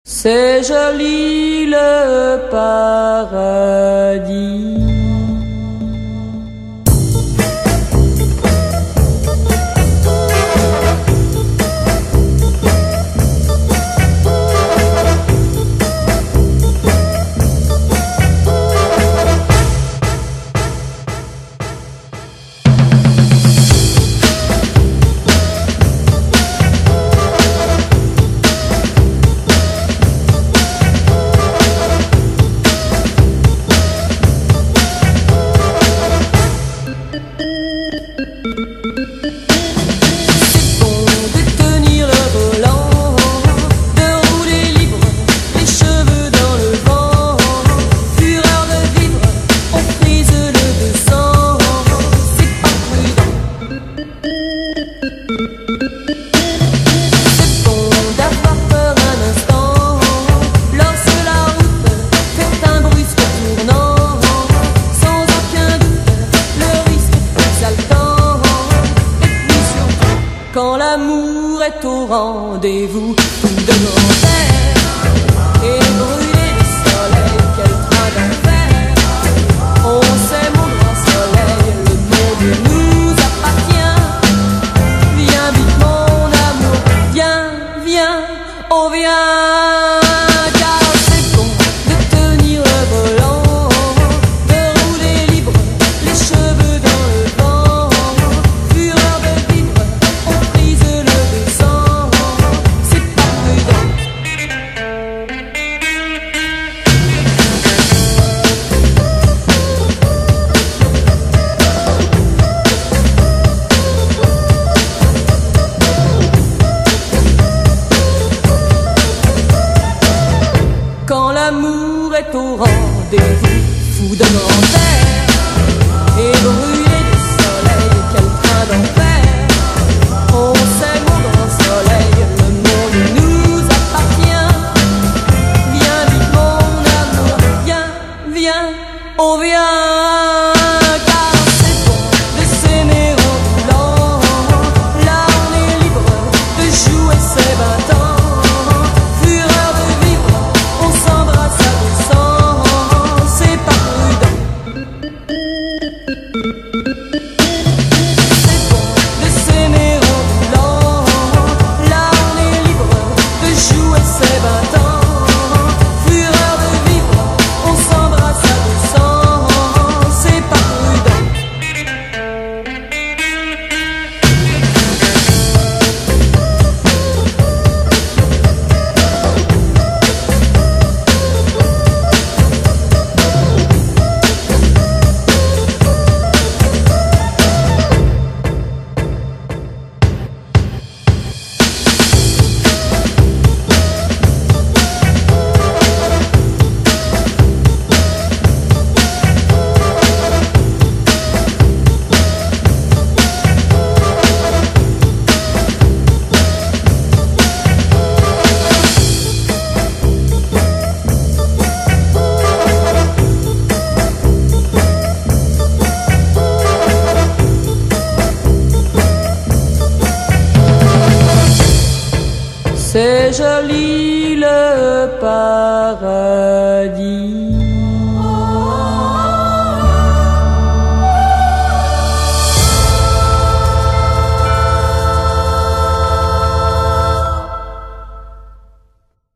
C'est joli le paradis. Quand l'amour est au rendez-vous, tout de l'enfer et brûlé du soleil, quel train d'enfer. On sait mon grand soleil, le monde nous appartient. Viens vite mon amour, viens, viens, oh viens. Car c'est bon de tenir le volant, de rouler libre, les cheveux dans le vent. Fureur de vivre, on prise le descend, c'est pas prudent. Quand l'amour est au rendez-vous, fou de l'enfer et brûlé du soleil, quel train d'enfer. On sait mon grand soleil, le monde nous appartient. Viens vite mon amour, viens, viens, oh viens. Car c'est bon de s'aimer en roulant, là on est libre de jouer ses 20 ans. Fureur de vivre, on s'embrasse à 200, c'est pas prudent. C'est bon de s'aimer en roulant, là on est libre de jouer ses 20 ans. Fureur de vivre, on s'embrasse à 200, c'est pas prudent. C'est joli le paradis.